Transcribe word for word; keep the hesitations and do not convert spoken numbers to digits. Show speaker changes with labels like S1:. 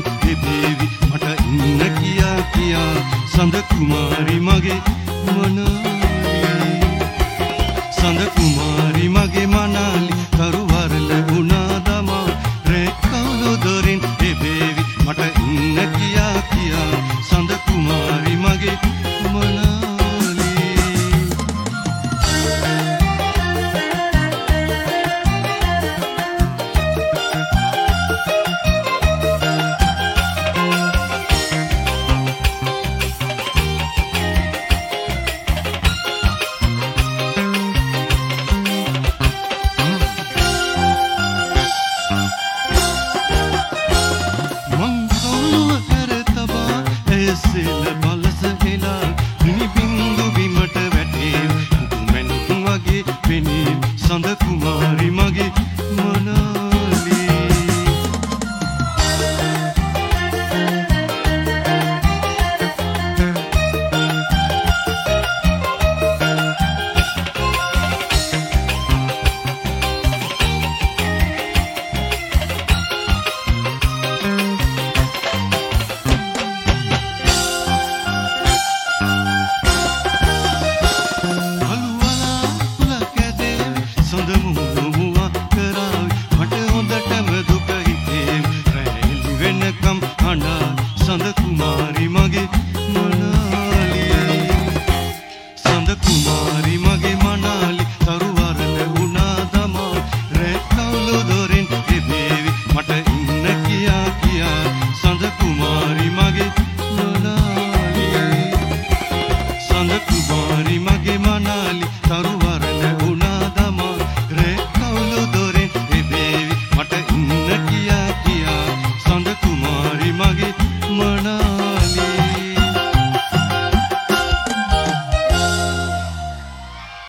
S1: ඒ දේවි මට ඉන්න කියා කියා සඳ කුමාරි මගේ මනාලි සඳ කුමාරි මගේ මනාලි කරුවරල වුණා දමා රැකවලු දොරින් ඒ දේවි මට ඉන්න කියා කියා සඳ කුමාරි මගේ මනාලි සෙල බලස හෙලා මිනි බින්දු බිමට වැටේ කුකුමැණික් වගේ පෙනේ සඳ කුමාරි මගේ මනාලි සඳ කුමාරි මගේ මනාලි සඳ කුමාරි මගේ මනාලි තරුවරල වුණා දමා රැකවලු දොරින් ඒ දේවි මට ඉන්න කියා කියා සඳ කුමාරි මගේ මනාලි සඳ කුමාරි මගේ මනාලි තරුවරල වුණා දමා රැකවලු දොරින් ඒ දේවි මට ඉන්න කියා